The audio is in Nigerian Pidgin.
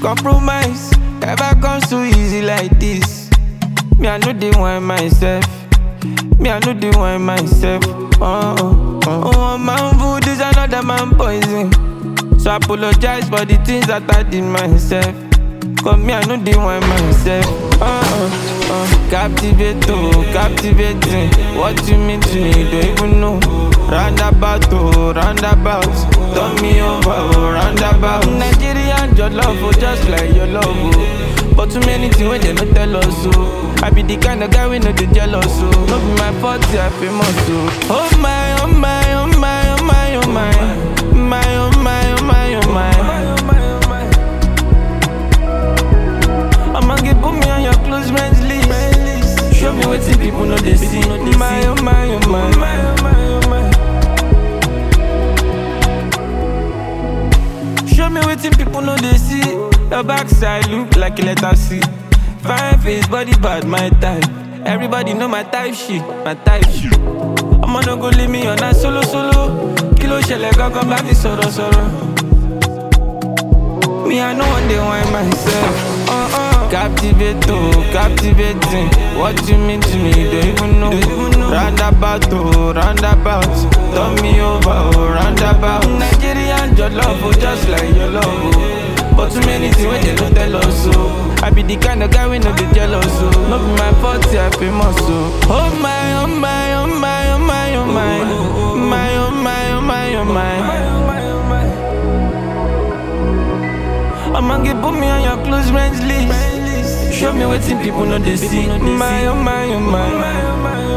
compromise. Never comes too easy like this. Me, I know they want myself. Me, I know they want myself. One man food is another man poison. So I apologize for the things that I did myself. Cause me, I know they want myself. Captivating. What you mean to me, don't even know. Roundabout, turn me over, roundabout. Nigerian, your love, just like your love. But too many things when they don't tell us so. I be the kind of guy we know they jealous so. No be my fault, I famous so. Oh my, oh my, oh my, oh my, oh my. My, oh my, oh my, oh my. I'ma get put me on your close friends list. Show me what people know they see. My, oh my, oh my. Show me what people know they see. Your backside look like a letter C. Fine face, body bad, my type. Everybody know my type shit, my type shit. I'ma no go leave me on that solo. Kilo shele go come back to soro. Me, I know one day want myself. Captivating. What you mean to me, don't even know. Roundabout, turn me over, roundabout. Nigerian, your love, just like your love. But too many things when they don't tell us so. I be the kind of guy we know they jealous so. No be my fault, I famous so. Oh my, oh my, oh my, oh my, oh my. My, oh my, oh my, oh my. I'ma get put me on your close friends list. Show me what people know they see. My, oh my, oh my.